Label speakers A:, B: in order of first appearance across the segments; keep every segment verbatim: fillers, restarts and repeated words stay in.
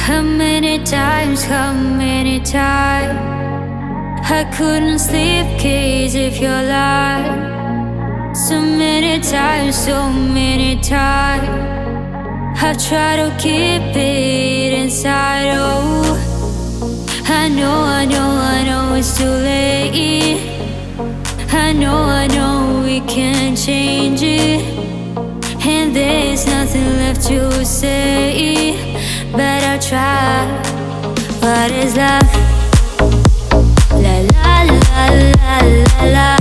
A: How many times, how many times I couldn't sleep cause of your light. So many times, so many times I've tried to keep it inside. Oh, I know, I know, I know it's too late. I know, I know we can't change it, and there's nothing left to say. But I'll try. What is love? La la la la la la.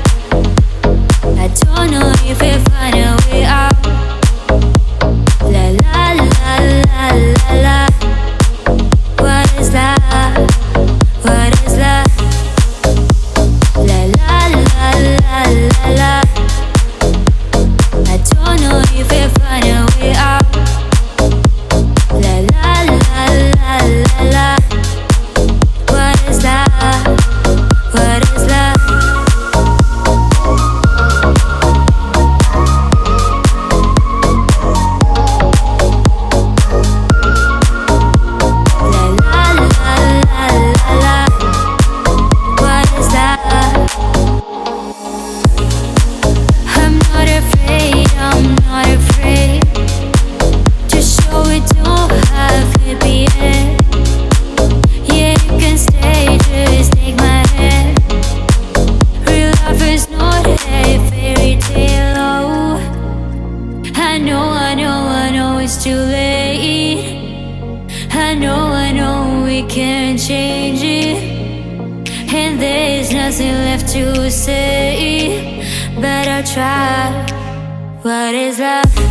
A: I don't know if we'll find a way out. La la la la la la. What is love? What is love? La la la la la la. I don't know if we'll find a way out. La la la la la la. What is love? What is love? Too late. I know, I know we can't change it, and there's nothing left to say. But I'll try. What is love?